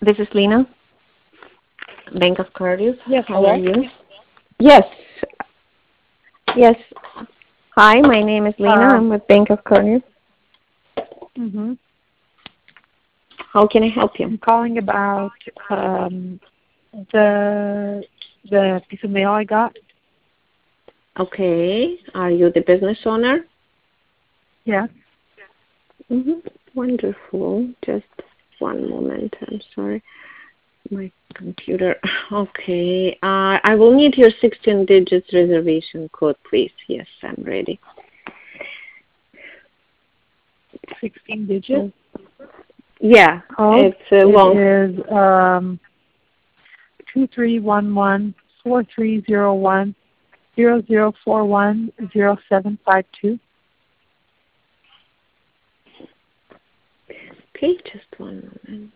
This is Lena, Bank of Cardiff. Yes, How hello? are you? Yes. Yes. Hi, my name is Lena. Um, I'm with Bank of Cardiff. hmm How can I help you? I'm calling about the piece of mail I got. Okay. Are you the business owner? Yes. Wonderful. Just one moment. I'm sorry. My computer. Okay. I will need your 16 digits reservation code, please. Yes, I'm ready. 16 digits Yeah, code. it's a long. It is 2311-4301-0041-0752. Okay, just one moment.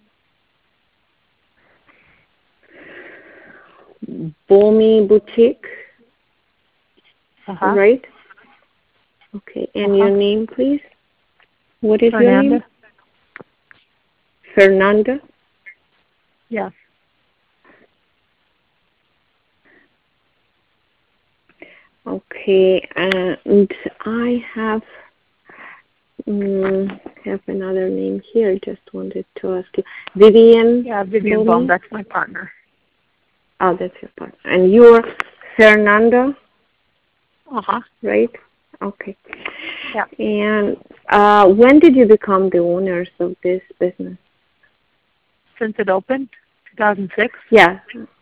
Bomi Boutique, Uh-huh. right? Okay, and your name, please? What is your Fernanda? name? Fernanda? Yes. Okay, and I have another name here. Just wanted to ask you. Vivian? Yeah, Vivian Bomi? Baum. That's my partner. Oh, that's your partner. And you're Fernanda, Uh-huh. right? Okay. Yeah. And when did you become the owners of this business? Since it opened, 2006. Yeah,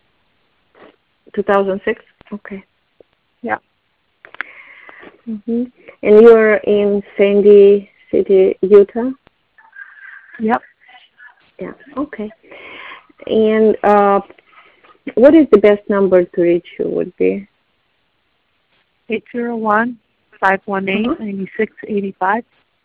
2006? Okay. Yeah. And you're in Sandy City, Utah? Yep. Yeah, okay. And what is the best number to reach you would be? 801-518-9685.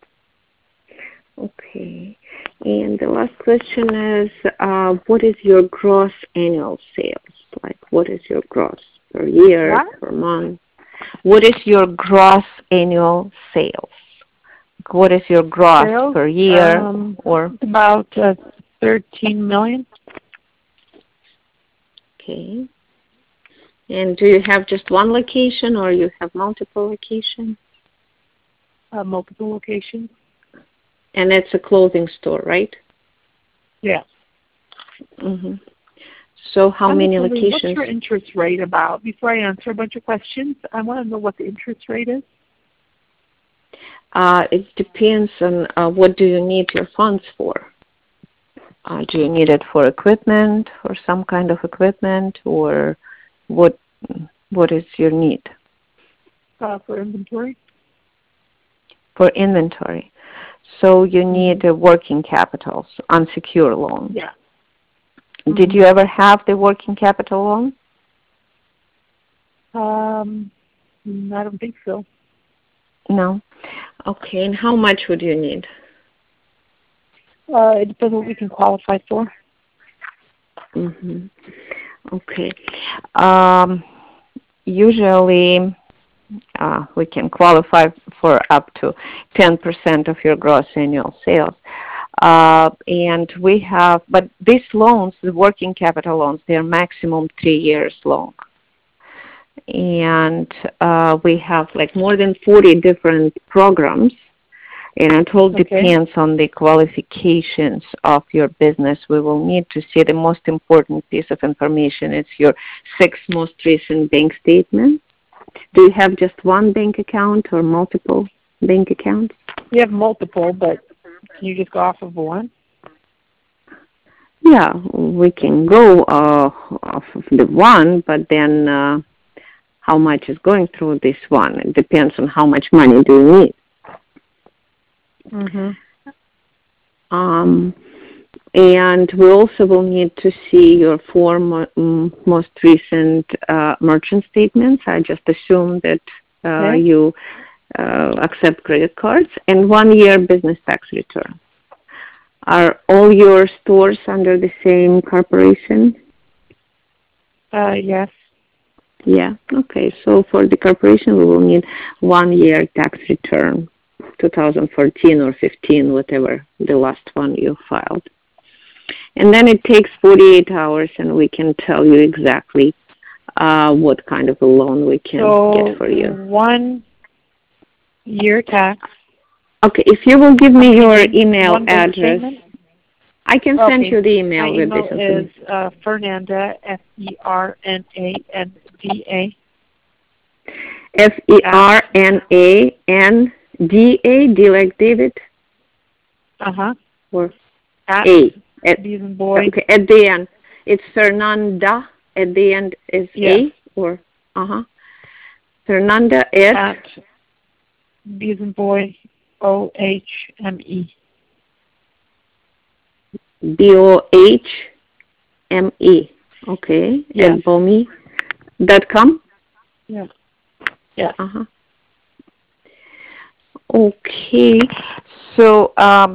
Okay. And the last question is, what is your gross annual sales? Like, what is your gross per year, What? per month? What is your gross annual sales? What is your gross Sales? per year or? About 13 million. Okay. And do you have just one location or you have multiple locations? Multiple locations. And it's a clothing store, right? Yeah. So how many What's locations? your interest rate about? Before I answer a bunch of questions, I want to know what the interest rate is. It depends on what do you need your funds for. Do you need it for equipment or some kind of equipment, or what is your need? For inventory? For inventory. So you need a working capital, so unsecured loan. Yeah. Did you ever have the working capital loan? I don't think so. No. Okay, and how much would you need? It depends what we can qualify for. Okay. Usually we can qualify for up to 10% of your gross annual sales. And we have, but these loans, the working capital loans, they're maximum 3 years long. And we have like more than 40 different programs. And it all depends on the qualifications of your business. We will need to see the most important piece of information. It's your 6 most recent bank statements. Do you have just one bank account or multiple bank accounts? We have multiple, but can you just go off of one? Yeah, we can go off of the one, but then how much is going through this one? It depends on how much money do you need. And we also will need to see your 4 most recent merchant statements. I just assume that you accept credit cards, and 1-year business tax return. Are all your stores under the same corporation? Yes. Yeah. Okay. So for the corporation, we will need 1-year tax return, 2014 or 15, whatever the last one you filed. And then it takes 48 hours, and we can tell you exactly what kind of a loan we can get for you. 1 year tax. Okay, if you will give me your email address, I can send you the email with this information. My email is Fernanda, Fernanda. Fernanda, D like David? Or at A? boy. Okay, at the end. It's Fernanda. At the end is A? Or, Fernanda at boy, OHME. BOHME. Okay. Yes. At bomi.com? Yeah. Yeah. Okay. So I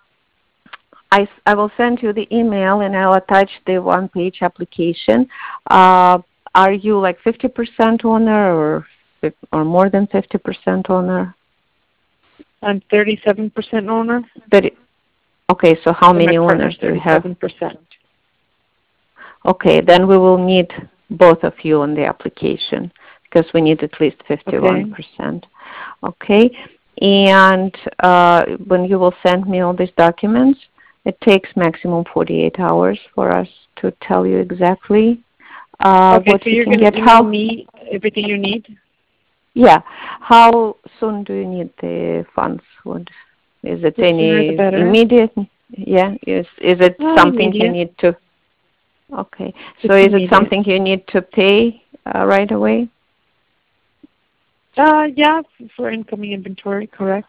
will send you the email, and I'll attach the one-page application. Are you like 50% owner or more than 50% owner? I'm 37% owner. Okay, so how many owners do you have? 37%. Okay, then we will need both of you on the application because we need at least 51%. Okay, and when you will send me all these documents, it takes maximum 48 hours for us to tell you exactly what so you you're can get. How me everything you need? Yeah. How soon do you need the funds? Is it any immediate? Yeah. Is it something immediate. you need to? Okay. So is it something you need to pay right away? Yeah, for incoming inventory, correct.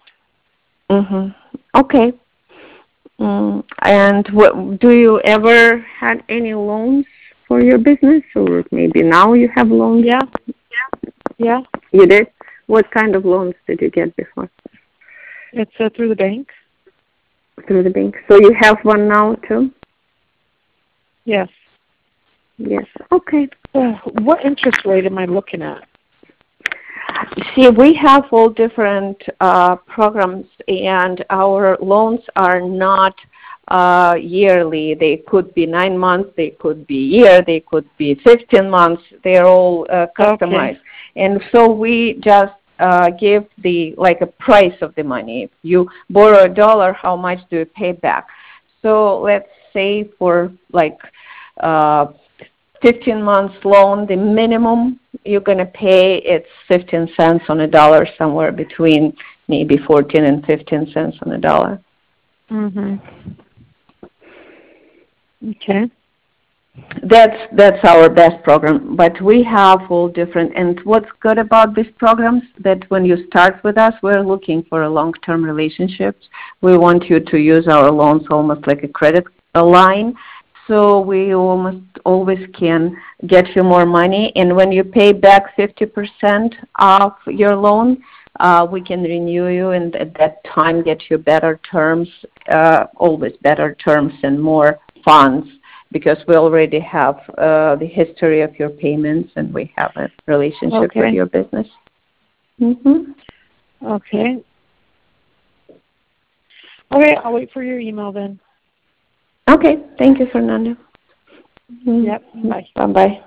Okay. And do you ever had any loans for your business, or maybe now you have loans? Yeah. You did? What kind of loans did you get before? It's through the bank. Through the bank. So you have one now too? Yes. Yes. Okay. What interest rate am I looking at? See, we have all different programs, and our loans are not yearly. They could be 9 months, they could be year, they could be 15 months. They're all customized. And so we just give a price of the money. If you borrow $1, how much do you pay back? So let's say for 15 months loan, the minimum you're going to pay, it's 15 cents on a dollar, somewhere between maybe 14 and 15 cents on a dollar. Okay. That's our best program, but we have all different. And what's good about these programs, that when you start with us, we're looking for a long-term relationships. We want you to use our loans almost like a credit line. So we almost always can get you more money. And when you pay back 50% of your loan, we can renew you, and at that time get you better terms, always better terms and more funds, because we already have the history of your payments, and we have a relationship with your business. Okay, I'll wait for your email then. Okay, thank you, Fernanda. Yep, bye. Bye-bye.